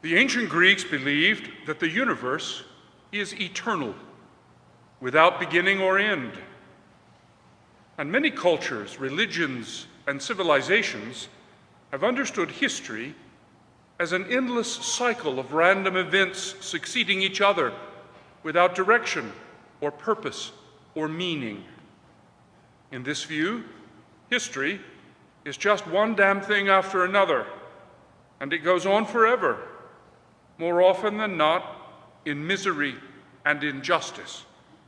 The ancient Greeks believed that the universe is eternal, without beginning or end. And many cultures, religions, and civilizations have understood history as an endless cycle of random events succeeding each other without direction or purpose or meaning. In this view, history is just one damn thing after another, and it goes on forever, more often than not in misery and injustice.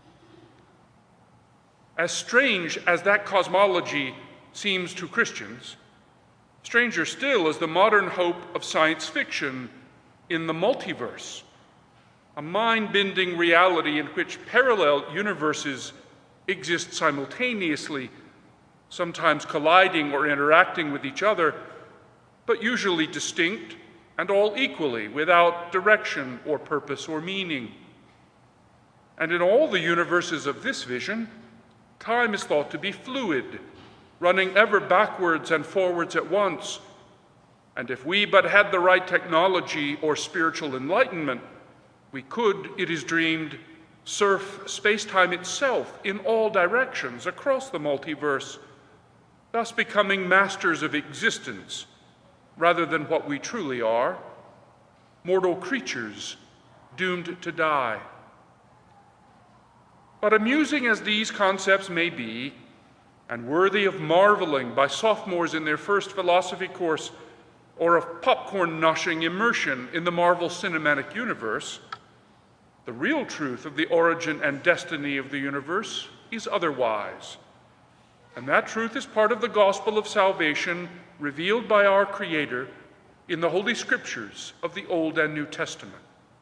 As strange as that cosmology seems to Christians, stranger still is the modern hope of science fiction in the multiverse, a mind-bending reality in which parallel universes exist simultaneously, sometimes colliding or interacting with each other, but usually distinct and all equally without direction or purpose or meaning. And in all the universes of this vision, time is thought to be fluid, running ever backwards and forwards at once. And if we but had the right technology or spiritual enlightenment, we could, it is dreamed, surf space-time itself in all directions across the multiverse, thus becoming masters of existence rather than what we truly are, mortal creatures doomed to die. But amusing as these concepts may be, and worthy of marveling by sophomores in their first philosophy course, or of popcorn-noshing immersion in the Marvel Cinematic Universe, the real truth of the origin and destiny of the universe is otherwise. And that truth is part of the gospel of salvation revealed by our Creator in the Holy Scriptures of the Old and New Testament.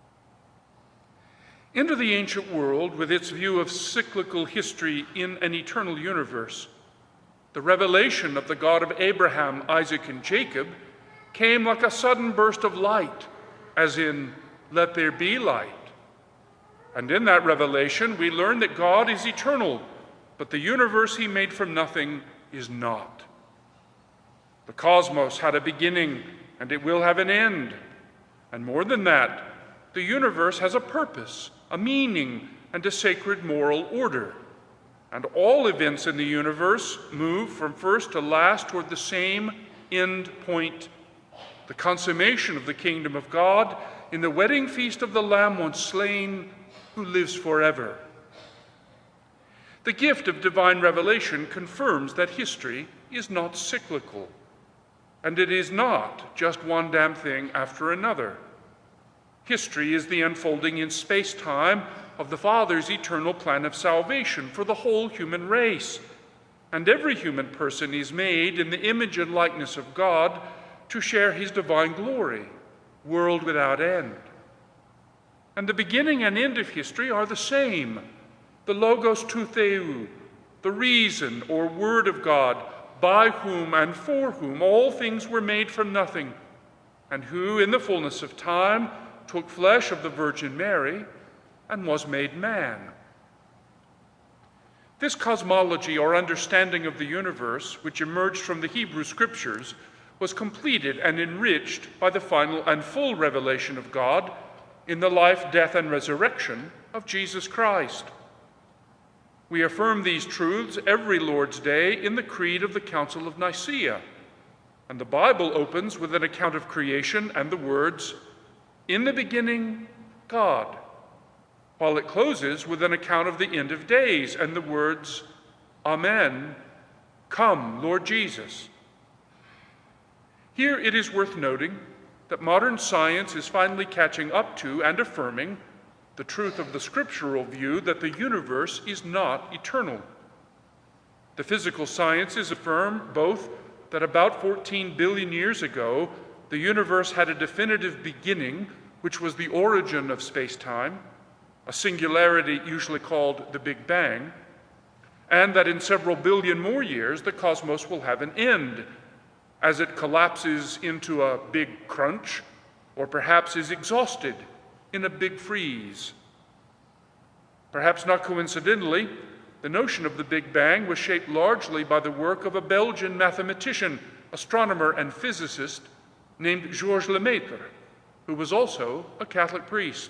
Into the ancient world, with its view of cyclical history in an eternal universe, the revelation of the God of Abraham, Isaac, and Jacob came like a sudden burst of light, as in, "Let there be light." And in that revelation, we learn that God is eternal, but the universe he made from nothing is not. The cosmos had a beginning, and it will have an end. And more than that, the universe has a purpose, a meaning, and a sacred moral order. And all events in the universe move from first to last toward the same end point, the consummation of the kingdom of God in the wedding feast of the Lamb once slain, who lives forever. The gift of divine revelation confirms that history is not cyclical, and it is not just one damn thing after another. History is the unfolding in space-time of the Father's eternal plan of salvation for the whole human race, and every human person is made in the image and likeness of God to share his divine glory, world without end. And the beginning and end of history are the same, the logos tou theou, the reason or word of God, by whom and for whom all things were made from nothing, and who, in the fullness of time, took flesh of the Virgin Mary and was made man. This cosmology or understanding of the universe, which emerged from the Hebrew Scriptures, was completed and enriched by the final and full revelation of God in the life, death, and resurrection of Jesus Christ. We affirm these truths every Lord's Day in the Creed of the Council of Nicaea, and the Bible opens with an account of creation and the words, "In the beginning, God," while it closes with an account of the end of days and the words, "Amen, come, Lord Jesus." Here it is worth noting that modern science is finally catching up to and affirming the truth of the scriptural view that the universe is not eternal. The physical sciences affirm both that about 14 billion years ago, the universe had a definitive beginning, which was the origin of space-time, a singularity usually called the Big Bang, and that in several billion more years, the cosmos will have an end, as it collapses into a big crunch, or perhaps is exhausted in a big freeze. Perhaps not coincidentally, the notion of the Big Bang was shaped largely by the work of a Belgian mathematician, astronomer, and physicist named Georges Lemaitre, who was also a Catholic priest.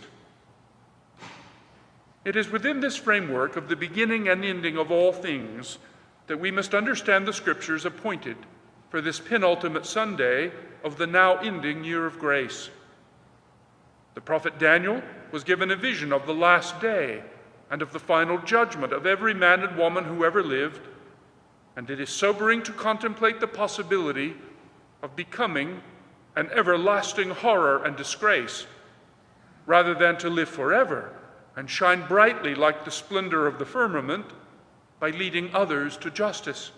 It is within this framework of the beginning and ending of all things that we must understand the Scriptures appointed for this penultimate Sunday of the now ending year of grace. The prophet Daniel was given a vision of the last day and of the final judgment of every man and woman who ever lived, and it is sobering to contemplate the possibility of becoming an everlasting horror and disgrace, rather than to live forever and shine brightly like the splendor of the firmament by leading others to justice.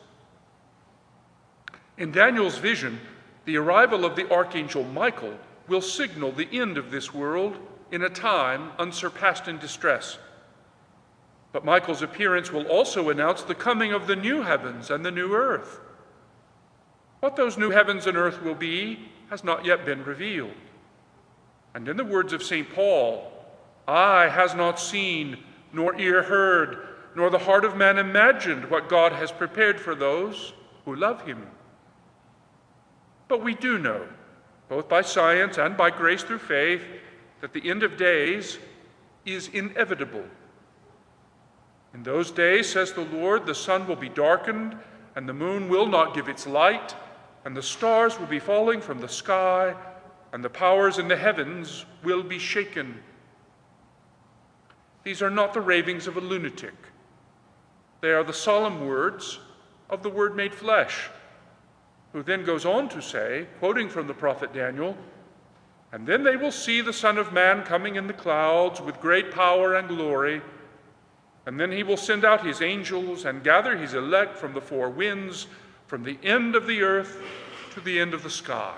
In Daniel's vision, the arrival of the archangel Michael will signal the end of this world in a time unsurpassed in distress. But Michael's appearance will also announce the coming of the new heavens and the new earth. What those new heavens and earth will be has not yet been revealed. And in the words of St. Paul, "Eye has not seen, nor ear heard, nor the heart of man imagined what God has prepared for those who love him." But we do know, both by science and by grace through faith, that the end of days is inevitable. In those days, says the Lord, the sun will be darkened, and the moon will not give its light, and the stars will be falling from the sky, and the powers in the heavens will be shaken. These are not the ravings of a lunatic. They are the solemn words of the Word made flesh, who then goes on to say, quoting from the prophet Daniel, "And then they will see the Son of Man coming in the clouds with great power and glory, and then he will send out his angels and gather his elect from the four winds, from the end of the earth to the end of the sky."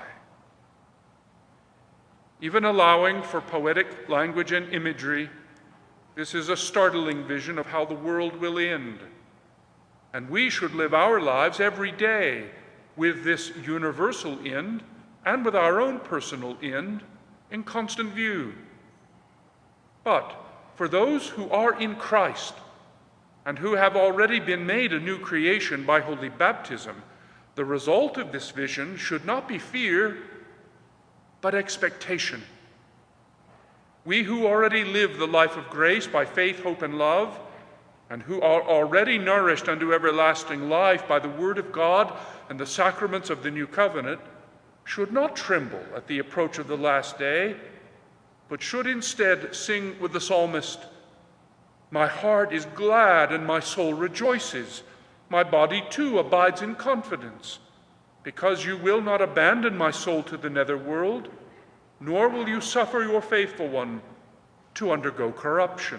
Even allowing for poetic language and imagery, this is a startling vision of how the world will end. And we should live our lives every day with this universal end and with our own personal end in constant view. But for those who are in Christ and who have already been made a new creation by holy baptism, the result of this vision should not be fear, but expectation. We who already live the life of grace by faith, hope, and love, and who are already nourished unto everlasting life by the Word of God and the sacraments of the new covenant, should not tremble at the approach of the last day, but should instead sing with the psalmist, "My heart is glad and my soul rejoices. My body too abides in confidence, because you will not abandon my soul to the netherworld, nor will you suffer your faithful one to undergo corruption."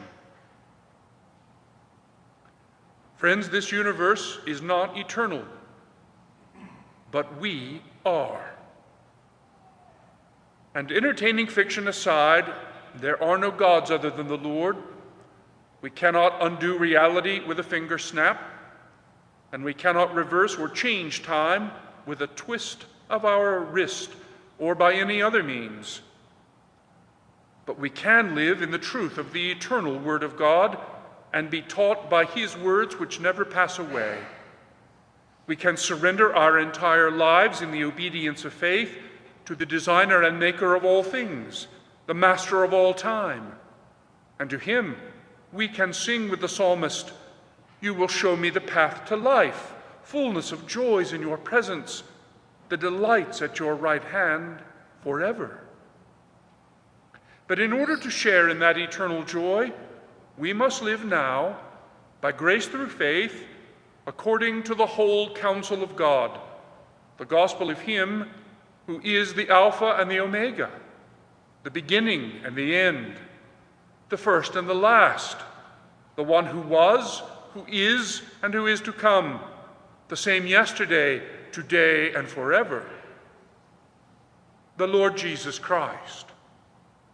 Friends, this universe is not eternal, but we are. And entertaining fiction aside, there are no gods other than the Lord. We cannot undo reality with a finger snap, and we cannot reverse or change time with a twist of our wrist or by any other means. But we can live in the truth of the eternal Word of God and be taught by His words which never pass away. We can surrender our entire lives in the obedience of faith to the designer and maker of all things, the master of all time. And to Him we can sing with the psalmist, "You will show me the path to life, fullness of joys in your presence, the delights at your right hand forever." But in order to share in that eternal joy, we must live now, by grace through faith, according to the whole counsel of God, the gospel of Him who is the Alpha and the Omega, the beginning and the end, the first and the last, the one who was, who is, and who is to come, the same yesterday, today, and forever, the Lord Jesus Christ.